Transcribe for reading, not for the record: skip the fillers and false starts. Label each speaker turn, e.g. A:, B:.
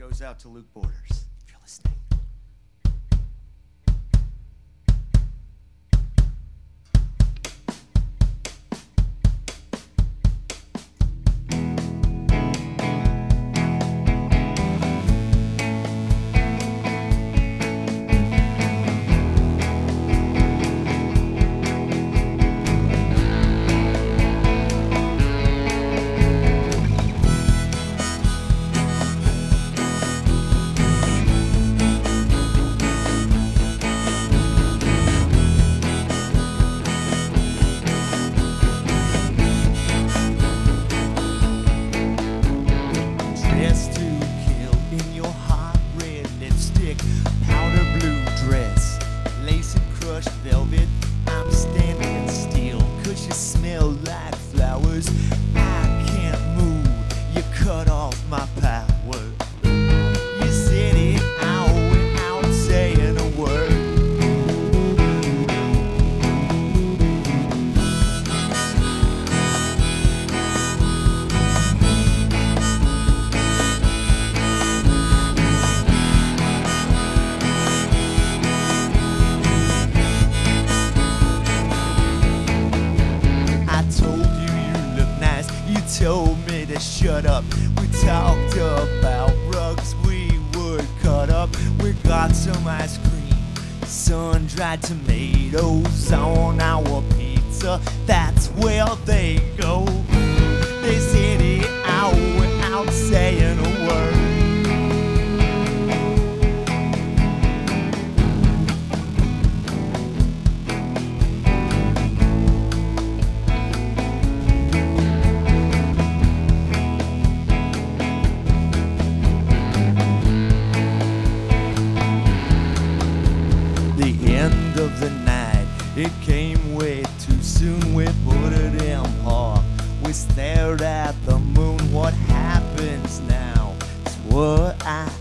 A: goes out to Luke Borders, if you're listening. Velvet, I'm standing still, 'cause you smell like flowers. I can't move, you cut off my power. You said it out without saying a word. Told me to shut up. We talked about rugs we would cut up. We got some ice cream, sun-dried tomatoes on our pizza. That's where they go. They said it out without saying a word. End of the night, it came way too soon. We put it in park, we stared at the moon. What happens now is what I